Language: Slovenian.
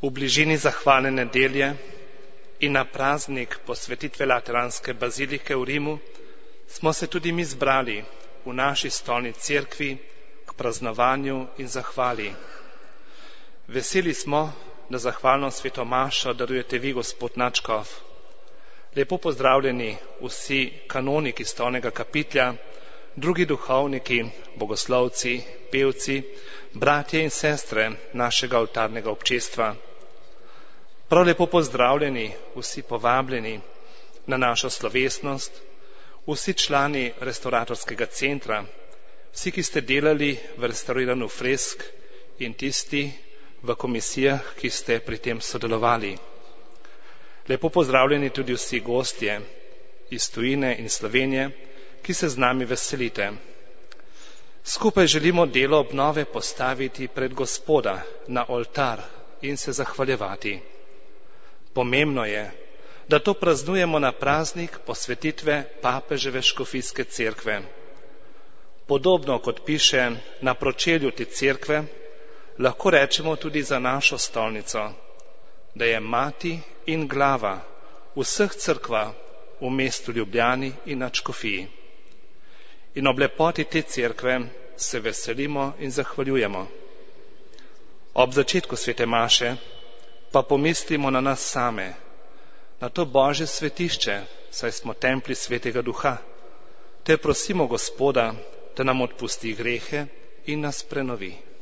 V bližini zahvalne nedelje in na praznik posvetitve Lateranske bazilike v Rimu smo se tudi mi zbrali v naši stolni cerkvi k praznovanju in zahvali. Veseli smo, da zahvalno sveto mašo darujete vi, gospod nadškof. Lepo pozdravljeni vsi kanoniki stolnega kapitlja, drugi duhovniki, bogoslovci, pevci, bratje in sestre našega oltarnega občestva. Prav lepo pozdravljeni vsi povabljeni na našo slovesnost, vsi člani restauratorskega centra, vsi, ki ste delali v restauriranju fresk in tisti v komisijah, ki ste pri tem sodelovali. Lepo pozdravljeni tudi vsi gostje iz tujine in Slovenije, ki se z nami veselite. Skupaj želimo delo obnove postaviti pred Gospoda na oltar in se zahvaljevati. Pomembno je, da to praznujemo na praznik posvetitve papeževe škofijske cerkve. Podobno kot piše na pročelju te cerkve, lahko rečemo tudi za našo stolnico, da je mati in glava vseh cerkva v mestu Ljubljani in nad Škofiji. In ob lepoti te cerkve se veselimo in zahvaljujemo. Ob začetku svete maše pa pomislimo na nas same, na to Božje svetišče, saj smo templji Svetega Duha, ter prosimo Gospoda, da nam odpusti grehe in nas prenovi.